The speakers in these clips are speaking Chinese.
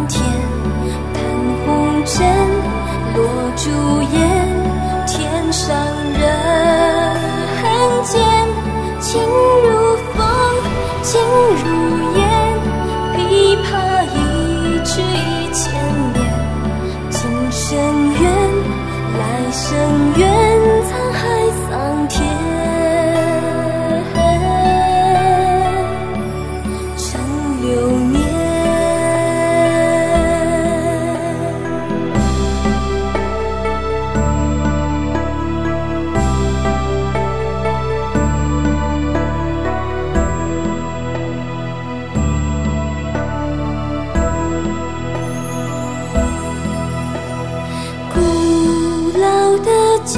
天，弹红尘，落朱颜，天上人间，情如风，情如烟，琵琶一曲1000年，今生缘，来生缘，沧海桑田，长流年。剑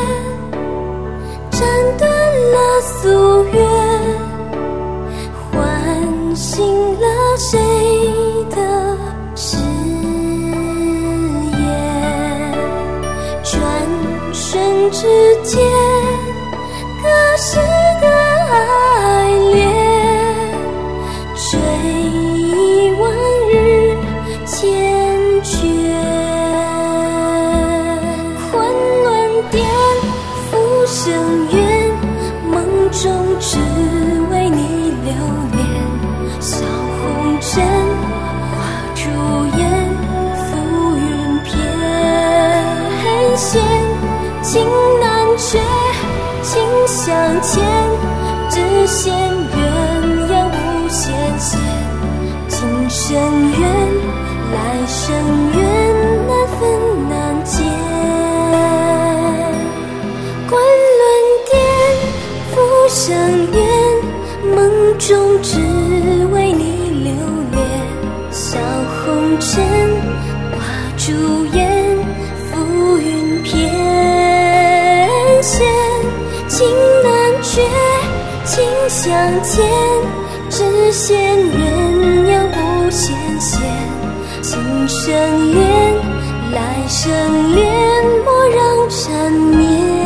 斩断了夙愿，唤醒了谁的誓言？转瞬之间，隔世的爱恋，追忆往日缱绻。生缘，梦中只为你留恋，笑红尘，花烛颜，浮云翩跹，情难却，情相牵，只羡鸳鸯无限线，今生缘，来生缘，难分难解。相恋，梦中只为你留恋，笑红尘，花烛颜，浮云翩跹，情难却，情相牵，只羡鸳鸯无限线，今生恋，来生恋，莫让缠绵。